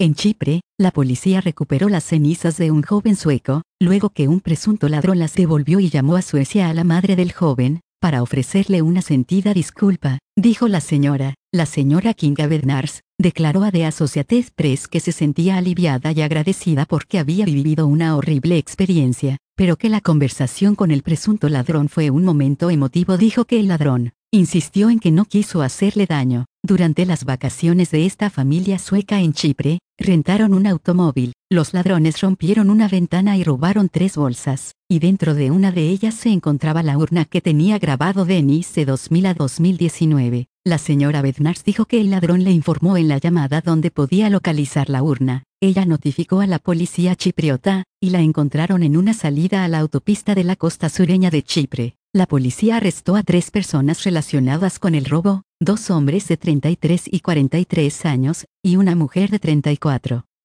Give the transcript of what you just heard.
En Chipre, la policía recuperó las cenizas de un joven sueco, luego que un presunto ladrón las devolvió y llamó a Suecia a la madre del joven, para ofrecerle una sentida disculpa, dijo la señora. La señora Kinga Bednars declaró a The Associated Press que se sentía aliviada y agradecida porque había vivido una horrible experiencia, pero que la conversación con el presunto ladrón fue un momento emotivo. Dijo que el ladrón insistió en que no quiso hacerle daño. Durante las vacaciones de esta familia sueca en Chipre, rentaron un automóvil. Los ladrones rompieron una ventana y robaron 3 bolsas, y dentro de una de ellas se encontraba la urna que tenía grabado Dennis de 2000 a 2019. La señora Bednars dijo que el ladrón le informó en la llamada donde podía localizar la urna. Ella notificó a la policía chipriota, y la encontraron en una salida a la autopista de la costa sureña de Chipre. La policía arrestó a 3 personas relacionadas con el robo, 2 hombres de 33 y 43 años, y una mujer de 34.